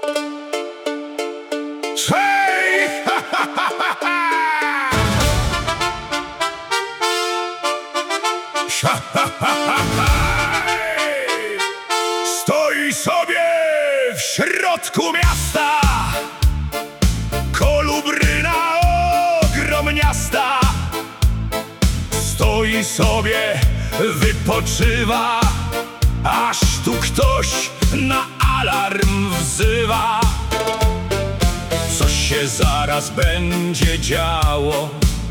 Hej! Stoi sobie w środku miasta kolubryna ogromniasta. Stoi sobie, wypoczywa, aż tu ktoś na alarm wzywa. Co się zaraz będzie działo?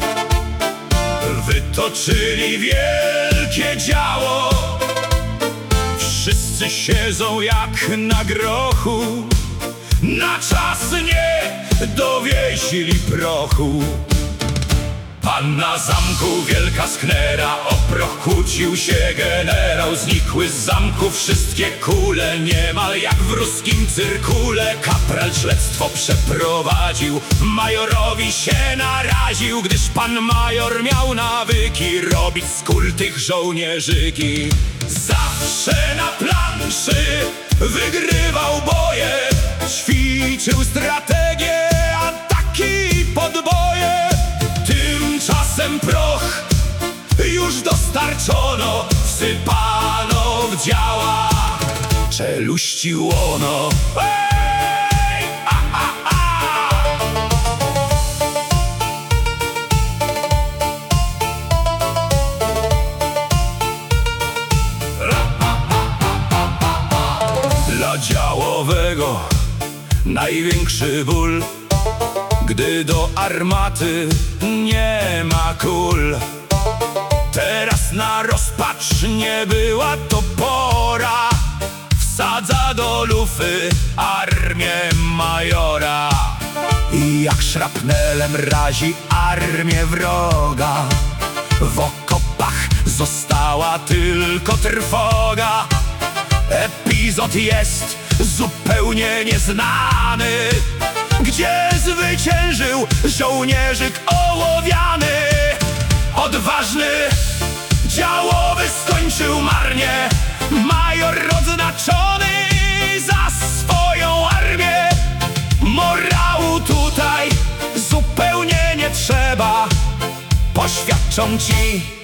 Wytoczyli wielkie działo. Wszyscy siedzą jak na grochu, na czas nie dowieźli prochu. Panna zamku, wielka sknera, o proch kłócił się generał. Znikły z zamku wszystkie kule, niemal jak w ruskim cyrkule. Kapral śledztwo przeprowadził, majorowi się naraził, gdyż pan major miał nawyki robić z kul tych żołnierzyki. Zawsze na planszy wygrywał boje, ćwiczył strategię, ataki i podboje. Tymczasem proch już dostarczono, wsypano w działa czeluści łono. Ej! A, a, a! Dla działowego największy ból, gdy do armaty nie ma kul. Teraz na rozpacz nie była to pora, wsadza do lufy armię majora. I jak szrapnelem razi armię wroga, w okopach została tylko trwoga. Epizod jest zupełnie nieznany, gdzie zwyciężył żołnierzyk ołowiany. Odważny działowy skończył marnie, major odznaczony za swoją armię. Morału tutaj zupełnie nie trzeba, poświadczą ci